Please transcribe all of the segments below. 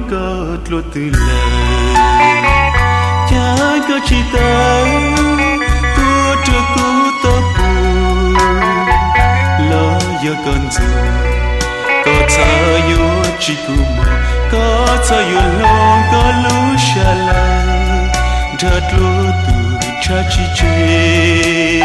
cất lúa từ lời cha có chỉ tới tua chưa cứu tớ buồn lo giờ còn dù có thơ yêu chỉ cứu mơ có thơ yêu lòng có lúa xa lại đặt lúa từ cha chỉ chê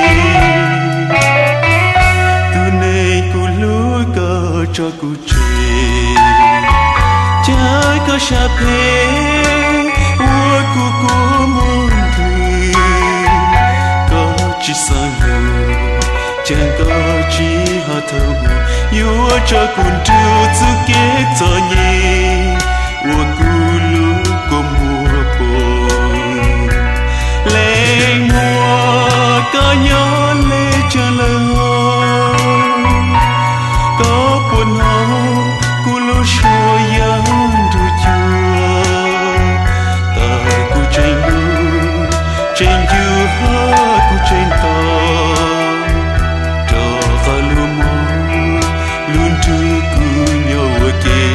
từ nay cứu lúa có cho cứu chê trái có xa phê ua cu muôn thủy có chỉ sang yêu chẳng có chỉ họ thâu yêu cho cùng trưa zu kết cho nhé ua cu lu có mùa buồn lên mùa có nhớ lê cho lời có buồn hò cu lu soi yang du chua ta cu tranh du ha cu tranh ta cho ta lu mô luôn tu cu nhau kê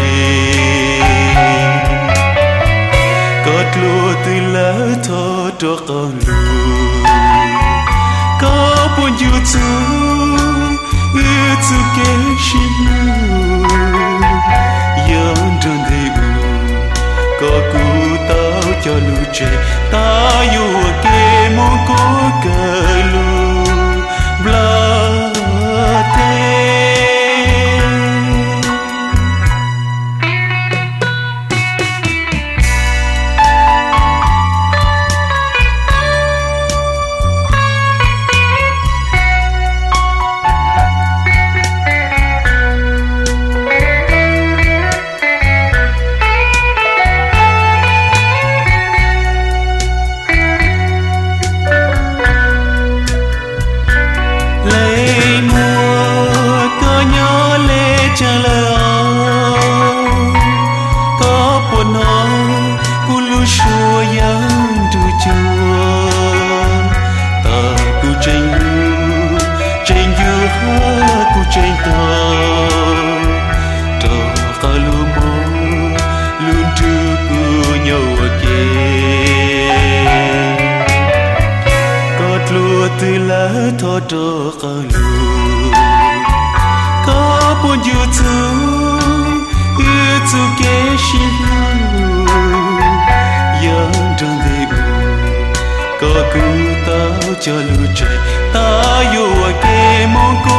cất lúa từ lá thọ cho con lu có buồn yêu tu kê xin yang tròn đầy có cú tao cho lu trẻ ta yêu kê muốn cố cờ lu bla tê tranh ta cho ta lu mô luôn trưa cu nhau kê cất lúa từ lá thọ cho ta lu có buồn yêu tu kê xin yang trong đầy có cứu tao cho lu trẻ ta yêu kê mong